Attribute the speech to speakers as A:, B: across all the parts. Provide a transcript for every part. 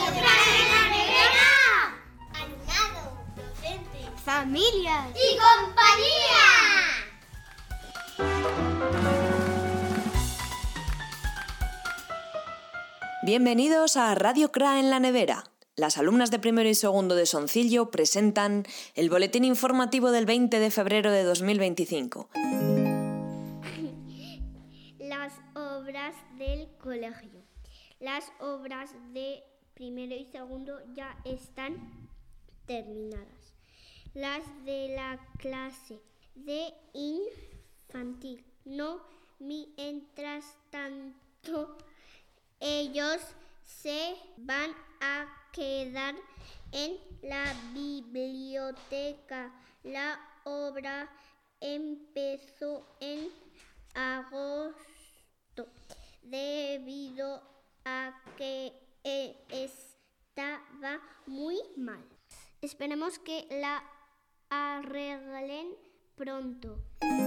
A: ¡Trae la nevera! Alumnado, docentes,
B: familias
A: y compañía.
C: Bienvenidos a Radio CRA en la nevera. Las alumnas de primero y segundo de Soncillo presentan el boletín informativo del 20 de febrero de 2025.
B: Las obras del colegio. Las obras de primero y segundo ya están terminadas. Las de la clase de infantil no, mientras tanto ellos se van a quedar en la biblioteca. La obra empezó en agosto debido a que estaba muy mal. Esperemos que la arreglen pronto.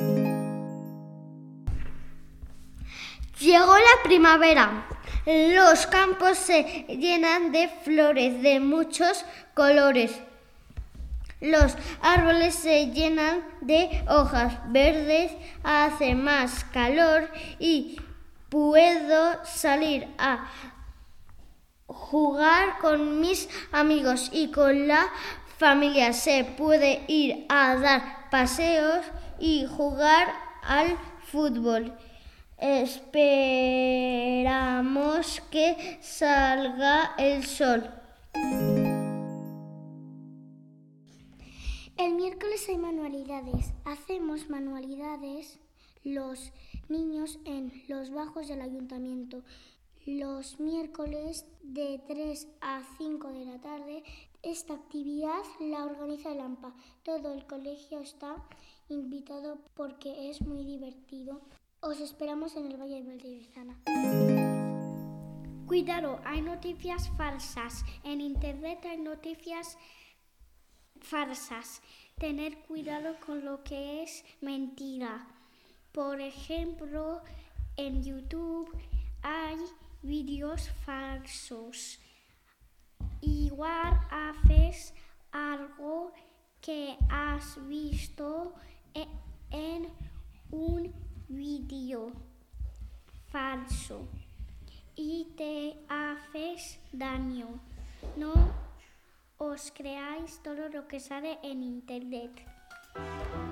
B: Llegó la primavera. Los campos se llenan de flores de muchos colores. Los árboles se llenan de hojas verdes, hace más calor y puedo salir a jugar con mis amigos y con la familia. Se puede ir a dar paseos y jugar al fútbol. Esperamos que salga el sol. El miércoles hay manualidades. Hacemos manualidades los niños en los bajos del ayuntamiento. Los miércoles de 3 a 5 de la tarde. Esta actividad la organiza el AMPA. Todo el colegio está invitado porque es muy divertido. Os esperamos en el Valle de Valdiviana. Cuidado, hay noticias falsas. En internet hay noticias falsas. Tener cuidado con lo que es mentira. Por ejemplo, en YouTube hay vídeos falsos. Igual haces algo que has visto en un vídeo falso y te haces daño. No os creáis todo lo que sale en internet.